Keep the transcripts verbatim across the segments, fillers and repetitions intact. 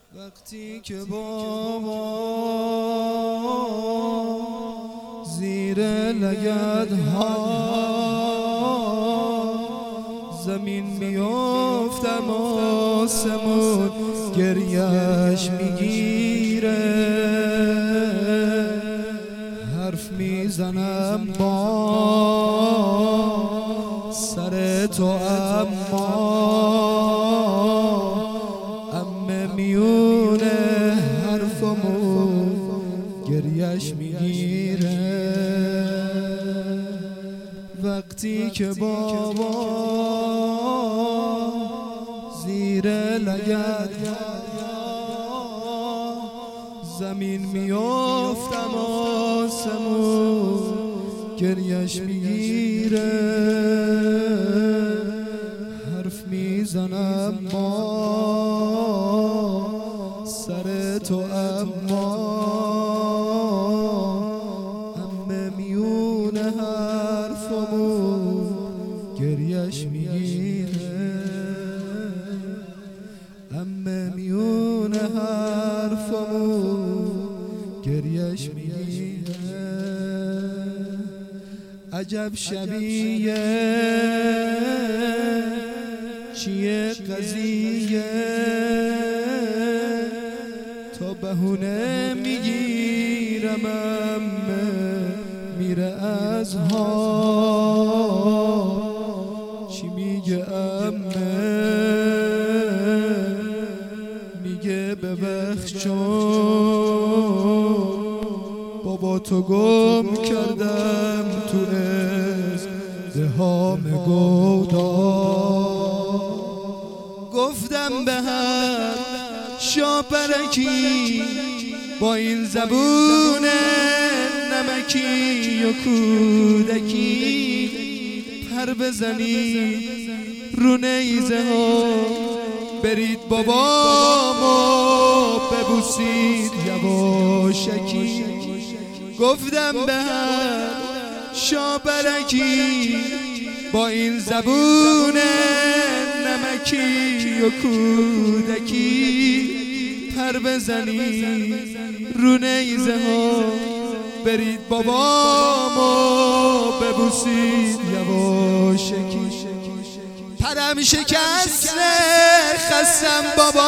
وقتی که بابا زیر لگدها زمین میافتم آسمون گریش میگیره، حرف میزنم با سر تو اما امه میونه حرفمو گریش میگیره. وقتی که بابا زیر لگد زمین میافتم آسمون گریش میگیره، حرف میزنم با سر تو اما همه میونه حرفمو گریش میگیره، همه میونه حرفمو گریش میگیره. عجب شبیه چیه قضیه تا بهونه میگیرم امه میره از ها. چی میگه امه؟ میگه ببخش چون بابا تو گم کردم تو ازدحام گودا. گفتم به هم شاپرکی با این زبون نمکی و کودکی پر بزنی رو نیزه ها برید بابامو ببوسید یواشکی. گفتم به هم شاپرکی با این زبون نمکی و کودکی پر بزنی رو نیزه ها برید بابامو ببوسید یواشکی. پرم شکسته خستم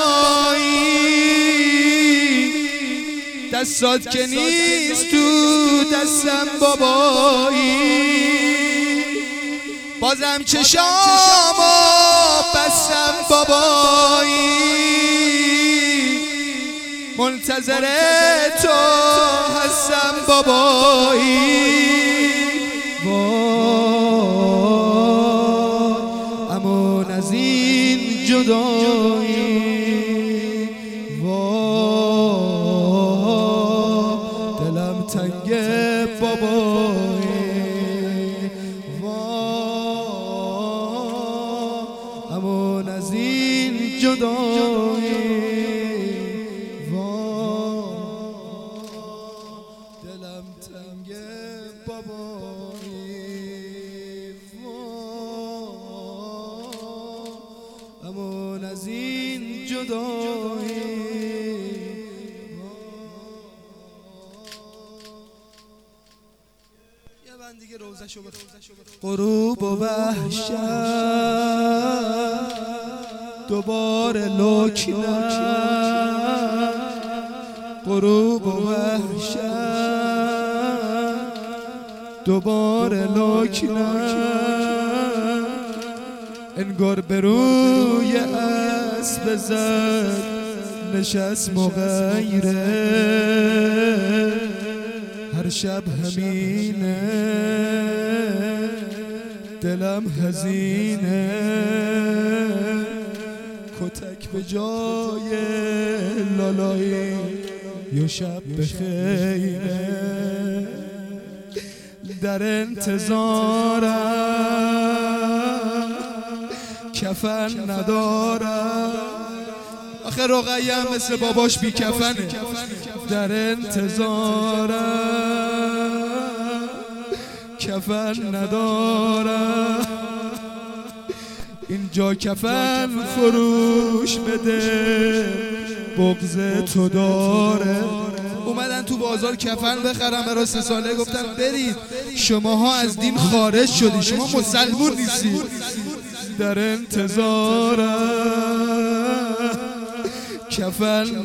بابایی، دستات که نیست تو دستم بابایی. بازم چشامو بستم بابایی، منتظر تو هستم بابایی. وای امان از این جدایی، وای دلم تنگه بابایی. وای امان از این جدایی، دلم تنگه بابایی. امان از این جدایی. یه بند دیگه روزشو بخون. غروب و وحشت دوباره لکنم، غروب و وحشت دوباره لکنم. انگار به روی اسب زد نشست مغیره، هر شب همینه دلم حزینه. کتک به جای لالایی یا شب بخیره، در انتظارم کفن ندارم. آخه رقیه هم مثل باباش بی کفنه. در انتظارم کفن ندارم، اینجا کفن فروش بده بغض تو داره. اومدن تو بازار کفن بخرن برای سه ساله، گفتن برید شماها از دین خارج شدی، شما مسلمون نیستی. در انتظارم کفن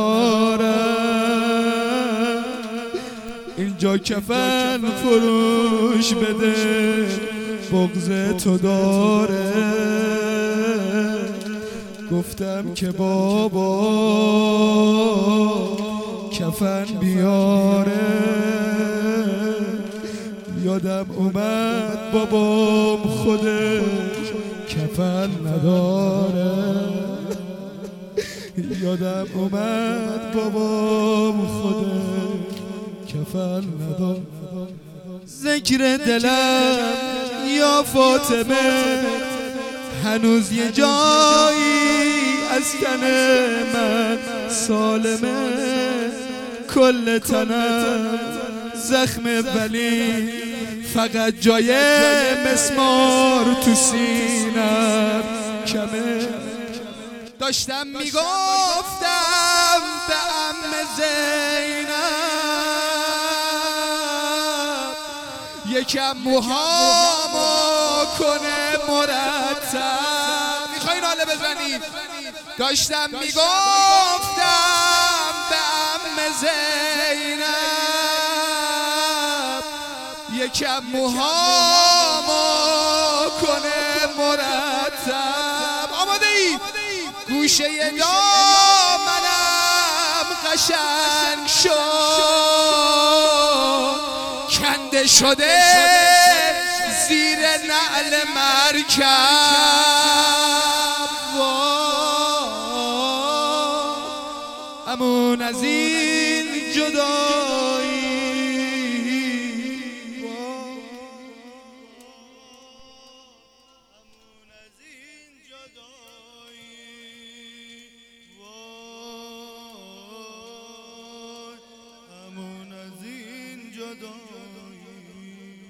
ندارم، اینجا کفن فروش بده بغض تو داره. گفتم که بابا کفن بیاره، یادم اومد بابام خودش کفن نداره. یادم اومد بابام خودش کفن نداره. ذکر دلم یا فاطمه هنوز یه جایی از تن من سالمه، کل تنم زخم ولی فقط جای مسمار تو سینم کمه. داشتم میگفتم به عم زینب یکم موهامو کنه مرتب. میخواین حاله بزنید؟ داشتم میگفتم به عم زینب یکم موهامو کنه مرتب. آماده ای؟ گوشه دامنم قشنگ شد، کنده شده زیر نعل مرکب. امون از این جدایی، امون از این جدایی، امون از این جدایی.